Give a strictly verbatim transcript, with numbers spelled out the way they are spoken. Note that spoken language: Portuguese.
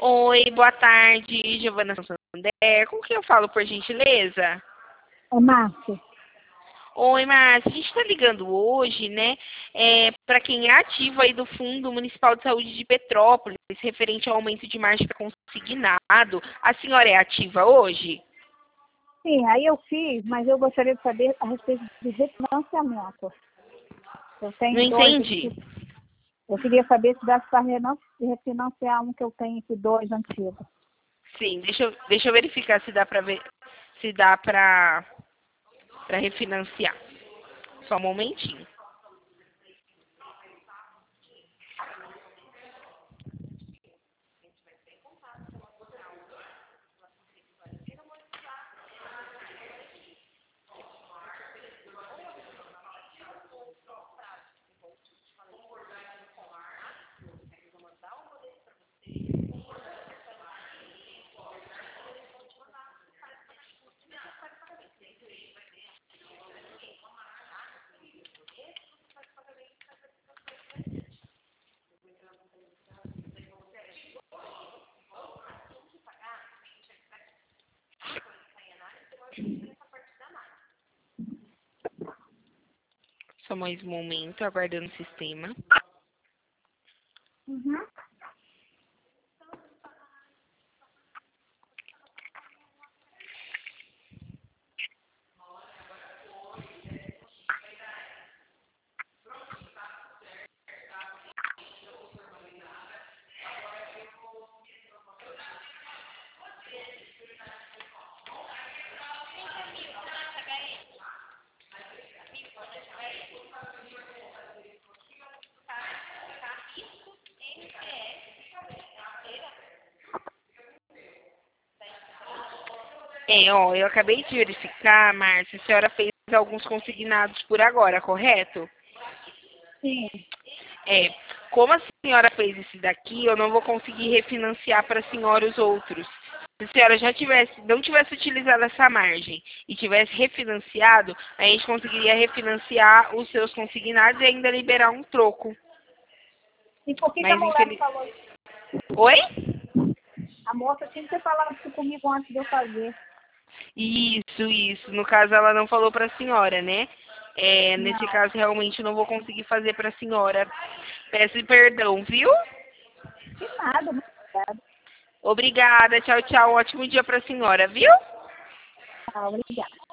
Oi, boa tarde, Giovana Santander. Com quem eu falo, por gentileza? É Márcia. Oi, Márcia. A gente está ligando hoje, né, é, para quem é ativo aí do Fundo Municipal de Saúde de Petrópolis, referente ao aumento de margem consignado. A senhora é ativa hoje? Sim, aí eu fiz, mas eu gostaria de saber a respeito de refinanciamento. Eu Não tenho dois entendi. aqui. Eu queria saber se dá para refinanciar um que eu tenho aqui, dois antigos. Sim, deixa eu, deixa eu verificar se dá para ver, se dá para para refinanciar. Só um momentinho. Só mais um momento, aguardando o sistema. Uhum. É, ó, eu acabei de verificar, Márcia, a senhora fez alguns consignados por agora, correto? Sim. É, como a senhora fez esse daqui, eu não vou conseguir refinanciar para a senhora os outros. Se a senhora já tivesse, não tivesse utilizado essa margem e tivesse refinanciado, a gente conseguiria refinanciar os seus consignados e ainda liberar um troco. E por que, que a Mas mulher não infeliz... falou isso? Oi? A moça tinha que ter falado isso comigo antes de eu fazer. Isso, isso. No caso, ela não falou para a senhora, né? É, nesse Não. caso, realmente não vou conseguir fazer para a senhora. Peço perdão, viu? De nada, muito obrigada. Obrigada. Tchau, tchau. Um ótimo dia para a senhora, viu? Tá, obrigada.